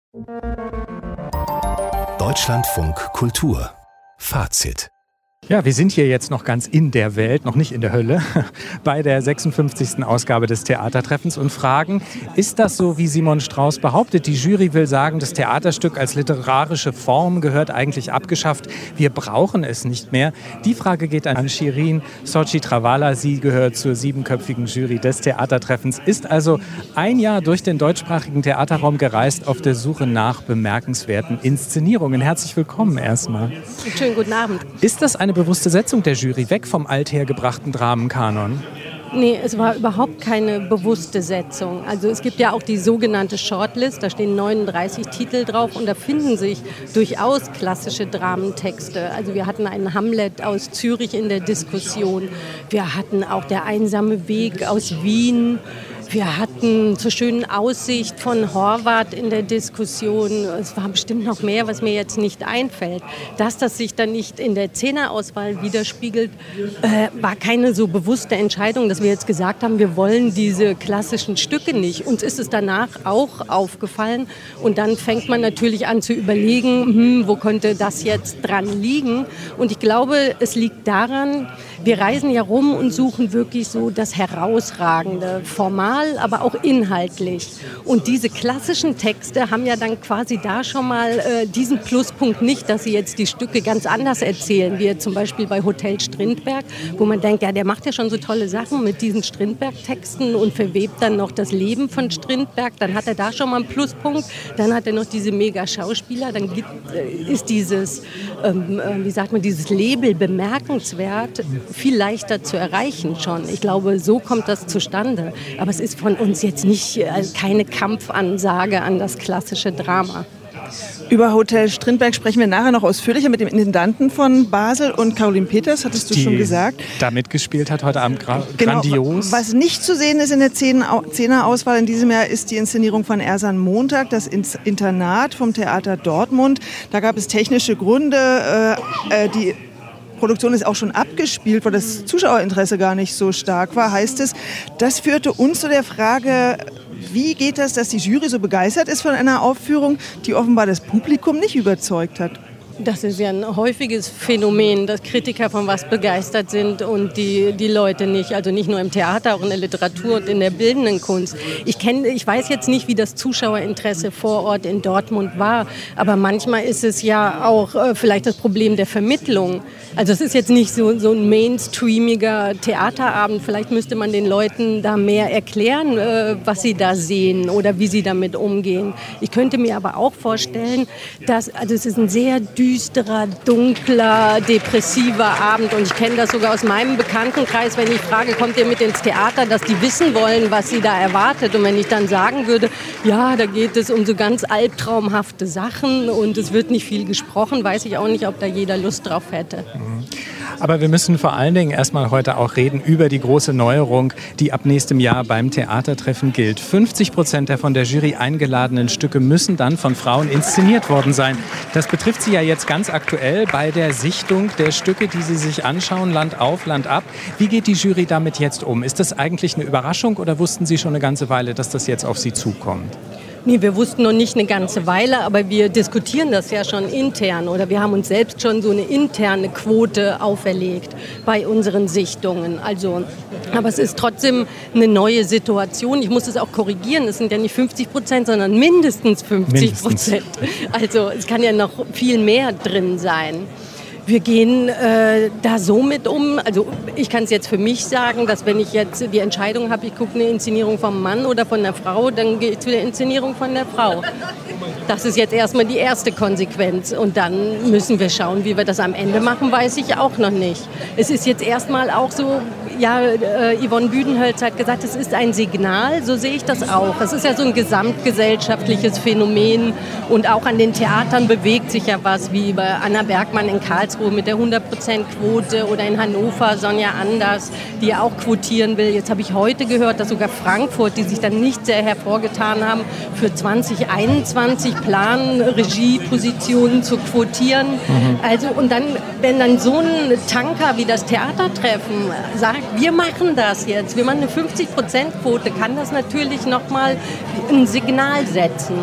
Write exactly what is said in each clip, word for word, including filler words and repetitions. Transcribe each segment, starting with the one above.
Deutschlandfunk Kultur. Fazit. Ja, wir sind hier jetzt noch ganz in der Welt, noch nicht in der Hölle, bei der sechsundfünfzigsten Ausgabe des Theatertreffens und fragen, ist das so, wie Simon Strauss behauptet? Die Jury will sagen, das Theaterstück als literarische Form gehört eigentlich abgeschafft. Wir brauchen es nicht mehr. Die Frage geht an Shirin Sochi Travala. Sie gehört zur siebenköpfigen Jury des Theatertreffens, ist also ein Jahr durch den deutschsprachigen Theaterraum gereist auf der Suche nach bemerkenswerten Inszenierungen. Herzlich willkommen erstmal. Schönen guten Abend. Ist das eine bewusste Setzung der Jury weg vom althergebrachten Dramenkanon? Nee, es war überhaupt keine bewusste Setzung. Also es gibt ja auch die sogenannte Shortlist, da stehen neununddreißig Titel drauf und da finden sich durchaus klassische Dramentexte. Also wir hatten einen Hamlet aus Zürich in der Diskussion, wir hatten auch Der einsame Weg aus Wien. Wir hatten zur schönen Aussicht von Horvath in der Diskussion. Es war bestimmt noch mehr, was mir jetzt nicht einfällt. Dass das sich dann nicht in der Zehnerauswahl widerspiegelt, äh, war keine so bewusste Entscheidung, dass wir jetzt gesagt haben, wir wollen diese klassischen Stücke nicht. Uns ist es danach auch aufgefallen. Und dann fängt man natürlich an zu überlegen, hm, wo könnte das jetzt dran liegen? Und ich glaube, es liegt daran, wir reisen ja rum und suchen wirklich so das herausragende Format, aber auch inhaltlich. Und diese klassischen Texte haben ja dann quasi da schon mal äh, diesen Pluspunkt nicht, dass sie jetzt die Stücke ganz anders erzählen, wie zum Beispiel bei Hotel Strindberg, wo man denkt, ja, der macht ja schon so tolle Sachen mit diesen Strindberg-Texten und verwebt dann noch das Leben von Strindberg. Dann hat er da schon mal einen Pluspunkt. Dann hat er noch diese Mega-Schauspieler. Dann gibt, äh, ist dieses, ähm, äh, wie sagt man, dieses Label bemerkenswert viel leichter zu erreichen schon. Ich glaube, so kommt das zustande. Aber es ist von uns jetzt nicht äh, keine Kampfansage an das klassische Drama. Über Hotel Strindberg sprechen wir nachher noch ausführlicher mit dem Intendanten von Basel und Caroline Peters, hattest du die schon gesagt. Da mitgespielt hat heute Abend gra- genau, grandios. Was nicht zu sehen ist in der Zehnerauswahl in diesem Jahr, ist die Inszenierung von Ersan Montag, das Internat vom Theater Dortmund. Da gab es technische Gründe, äh, die Produktion ist auch schon abgespielt, weil das Zuschauerinteresse gar nicht so stark war, heißt es. Das führte uns zu der Frage, wie geht das, dass die Jury so begeistert ist von einer Aufführung, die offenbar das Publikum nicht überzeugt hat? Das ist ja ein häufiges Phänomen, dass Kritiker von was begeistert sind und die, die Leute nicht. Also nicht nur im Theater, auch in der Literatur und in der bildenden Kunst. Ich, kenn, ich weiß jetzt nicht, wie das Zuschauerinteresse vor Ort in Dortmund war, aber manchmal ist es ja auch äh, vielleicht das Problem der Vermittlung. Also es ist jetzt nicht so, so ein mainstreamiger Theaterabend. Vielleicht müsste man den Leuten da mehr erklären, äh, was sie da sehen oder wie sie damit umgehen. Ich könnte mir aber auch vorstellen, dass also es ist ein sehr düsterer, dunkler, depressiver Abend. Und ich kenne das sogar aus meinem Bekanntenkreis, wenn ich frage, kommt ihr mit ins Theater, dass die wissen wollen, was sie da erwartet. Und wenn ich dann sagen würde, ja, da geht es um so ganz albtraumhafte Sachen und es wird nicht viel gesprochen, weiß ich auch nicht, ob da jeder Lust drauf hätte. Aber wir müssen vor allen Dingen erstmal heute auch reden über die große Neuerung, die ab nächstem Jahr beim Theatertreffen gilt. fünfzig Prozent der von der Jury eingeladenen Stücke müssen dann von Frauen inszeniert worden sein. Das betrifft Sie ja jetzt ganz aktuell bei der Sichtung der Stücke, die Sie sich anschauen, Land auf, Land ab. Wie geht die Jury damit jetzt um? Ist das eigentlich eine Überraschung oder wussten Sie schon eine ganze Weile, dass das jetzt auf Sie zukommt? Nee, wir wussten noch nicht eine ganze Weile, aber wir diskutieren das ja schon intern oder wir haben uns selbst schon so eine interne Quote auferlegt bei unseren Sichtungen. Also, aber es ist trotzdem eine neue Situation. Ich muss es auch korrigieren, es sind ja nicht fünfzig Prozent, sondern mindestens fünfzig Prozent. Also es kann ja noch viel mehr drin sein. Wir gehen äh, da so mit um, also ich kann es jetzt für mich sagen, dass wenn ich jetzt die Entscheidung habe, ich gucke eine Inszenierung vom Mann oder von der Frau, dann gehe ich zu der Inszenierung von der Frau. Das ist jetzt erstmal die erste Konsequenz und dann müssen wir schauen, wie wir das am Ende machen, weiß ich auch noch nicht. Es ist jetzt erstmal auch so, ja, äh, Yvonne Büdenhölz hat gesagt, es ist ein Signal, so sehe ich das auch. Es ist ja so ein gesamtgesellschaftliches Phänomen und auch an den Theatern bewegt sich ja was, wie bei Anna Bergmann in Karlsruhe mit der hundert Prozent Quote oder in Hannover Sonja Anders, die ja auch quotieren will. Jetzt habe ich heute gehört, dass sogar Frankfurt, die sich dann nicht sehr hervorgetan haben, für zwanzig einundzwanzig planen, Regiepositionen zu quotieren. Mhm. Also und dann, wenn dann so ein Tanker wie das Theatertreffen sagt, wir machen das jetzt, wir machen eine fünfzig Prozent Quote, kann das natürlich nochmal ein Signal setzen.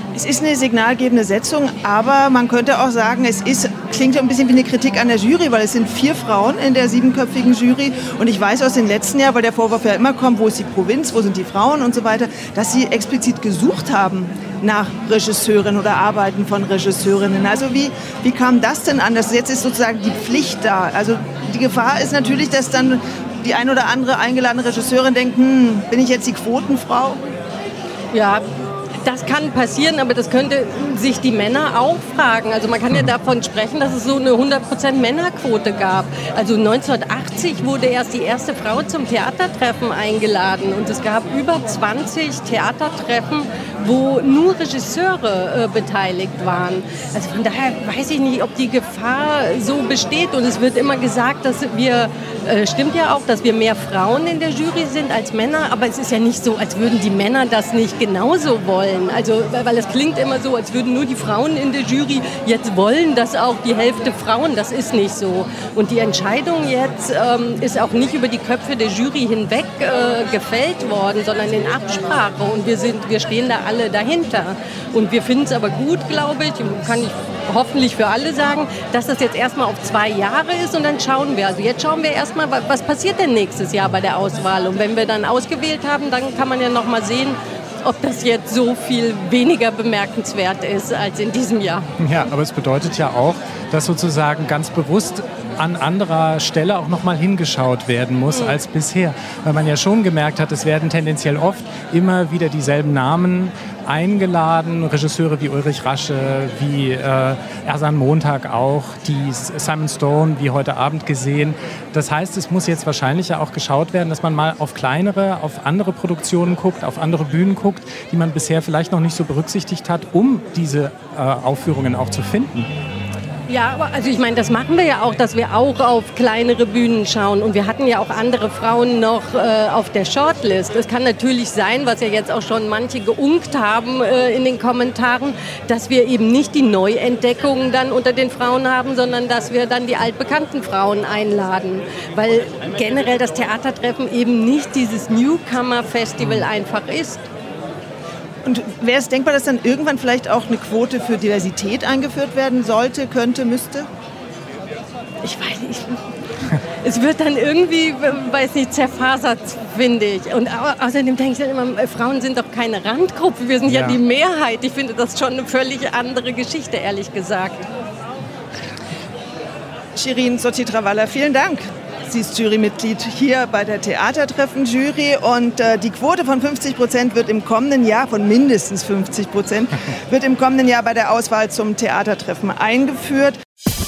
Es ist eine signalgebende Setzung, aber man könnte auch sagen, es ist, klingt ein bisschen wie eine Kritik an der Jury, weil es sind vier Frauen in der siebenköpfigen Jury. Und ich weiß aus den letzten Jahren, weil der Vorwurf ja immer kommt, wo ist die Provinz, wo sind die Frauen und so weiter, dass sie explizit gesucht haben nach Regisseurinnen oder Arbeiten von Regisseurinnen. Also wie, wie kam das denn an? Das jetzt ist sozusagen die Pflicht da. Also die Gefahr ist natürlich, dass dann die ein oder andere eingeladene Regisseurin denkt, hm, bin ich jetzt die Quotenfrau? Ja, das kann passieren, aber das könnte sich die Männer auch fragen. Also man kann ja davon sprechen, dass es so eine hundert Prozent Männerquote gab. Also neunzehnhundertachtzig wurde erst die erste Frau zum Theatertreffen eingeladen und es gab über zwanzig Theatertreffen, wo nur Regisseure äh, beteiligt waren. Also von daher weiß ich nicht, ob die Gefahr so besteht. Und es wird immer gesagt, dass wir, äh, stimmt ja auch, dass wir mehr Frauen in der Jury sind als Männer, aber es ist ja nicht so, als würden die Männer das nicht genauso wollen. Also, weil es klingt immer so, als würden nur die Frauen in der Jury jetzt wollen, dass auch die Hälfte Frauen, das ist nicht so. Und die Entscheidung jetzt ähm, ist auch nicht über die Köpfe der Jury hinweg äh, gefällt worden, sondern in Absprache. Und wir, sind, wir stehen da alle dahinter. Und wir finden es aber gut, glaube ich, kann ich hoffentlich für alle sagen, dass das jetzt erstmal auf zwei Jahre ist und dann schauen wir. Also jetzt schauen wir erstmal, was passiert denn nächstes Jahr bei der Auswahl. Und wenn wir dann ausgewählt haben, dann kann man ja noch mal sehen, ob das jetzt so viel weniger bemerkenswert ist als in diesem Jahr. Ja, aber es bedeutet ja auch, dass sozusagen ganz bewusst an anderer Stelle auch noch mal hingeschaut werden muss als bisher. Weil man ja schon gemerkt hat, es werden tendenziell oft immer wieder dieselben Namen eingeladen. Regisseure wie Ulrich Rasche, wie äh, Ersan Montag auch, die Simon Stone, wie heute Abend gesehen. Das heißt, es muss jetzt wahrscheinlich ja auch geschaut werden, dass man mal auf kleinere, auf andere Produktionen guckt, auf andere Bühnen guckt, die man bisher vielleicht noch nicht so berücksichtigt hat, um diese äh, Aufführungen auch zu finden. Ja, aber also ich meine, das machen wir ja auch, dass wir auch auf kleinere Bühnen schauen. Und wir hatten ja auch andere Frauen noch äh, auf der Shortlist. Es kann natürlich sein, was ja jetzt auch schon manche geunkt haben äh, in den Kommentaren, dass wir eben nicht die Neuentdeckungen dann unter den Frauen haben, sondern dass wir dann die altbekannten Frauen einladen. Weil generell das Theatertreffen eben nicht dieses Newcomer-Festival einfach ist. Und wäre es denkbar, dass dann irgendwann vielleicht auch eine Quote für Diversität eingeführt werden sollte, könnte, müsste? Ich weiß nicht. Es wird dann irgendwie, weiß nicht, zerfasert, finde ich. Und au- außerdem denke ich dann immer, Frauen sind doch keine Randgruppe, wir sind ja, Ja. die Mehrheit. Ich finde das schon eine völlig andere Geschichte, ehrlich gesagt. Shirin Sotti-Travalla, vielen Dank. Sie ist Jurymitglied hier bei der Theatertreffen-Jury und äh, die Quote von fünfzig Prozent wird im kommenden Jahr, von mindestens fünfzig Prozent, wird im kommenden Jahr bei der Auswahl zum Theatertreffen eingeführt.